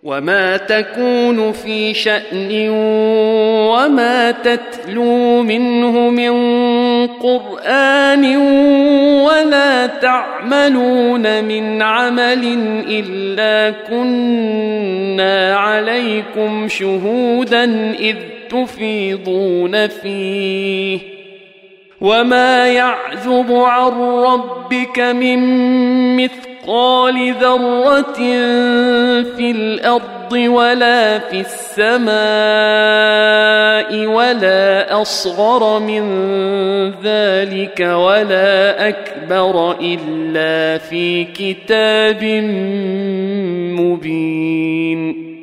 وما تكون في شأن وما تتلو منه من قرآن ولا تعملون من عمل إلا كنا عليكم شهودا إذ تفيضون فيه وما يعزب عن ربك من مثقال ذرة في الأرض ولا في السماء ولا أصغر من ذلك ولا أكبر إلا في كتاب مبين.